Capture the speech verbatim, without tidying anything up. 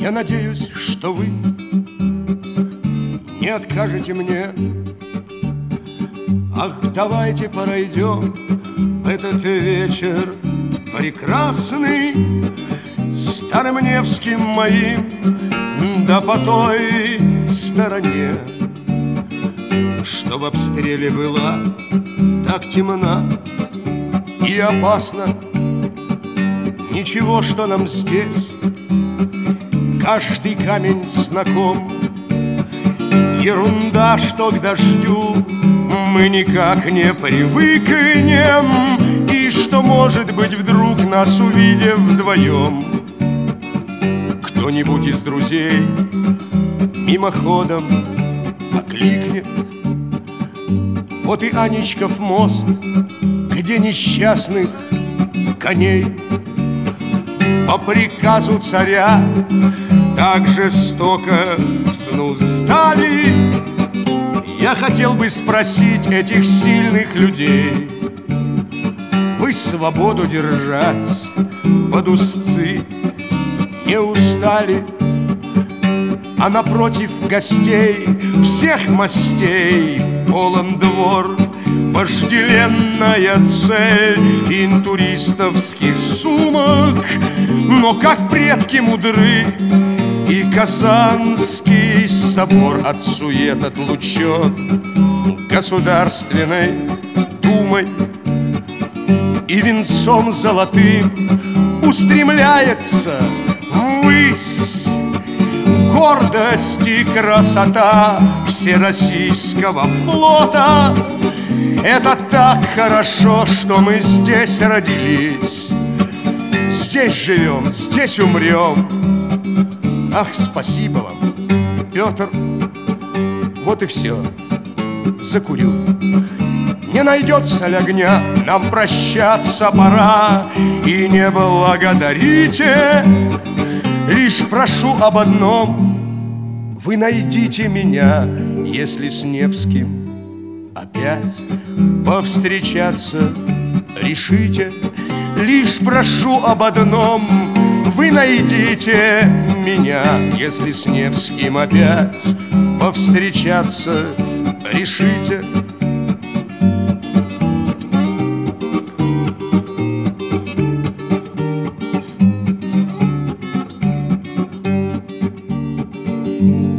Я надеюсь, что вы не откажете мне. Ах, давайте пройдем этот вечер прекрасный Старым Невским моим, да по той стороне, что в обстреле была так темна и опасно. Ничего, что нам здесь каждый камень знаком. Ерунда, что к дождю мы никак не привыкнем, и что, может быть, вдруг нас увидев вдвоем, кто-нибудь из друзей мимоходом окликнет: вот и Анечков мост, где несчастных коней по приказу царя так жестоко взнуздали. Я хотел бы спросить этих сильных людей: вы свободу держать под узцы не устали? А напротив гостей всех мастей полон двор, вожделенная цель интуристовских сумок. Но как предки мудры, и Казанский собор от сует отлучен Государственной Думой, и венцом золотым устремляется ввысь гордость и красота всероссийского флота. Это так хорошо, что мы здесь родились, здесь живем, здесь умрем. Ах, спасибо вам, Петр. Вот и все, закурю. Не найдется ли огня, нам прощаться пора. И не благодарите, лишь прошу об одном: вы найдите меня, если с Невским опять повстречаться решите. Лишь прошу об одном: вы найдите меня, если с Невским опять повстречаться решите. Thank you.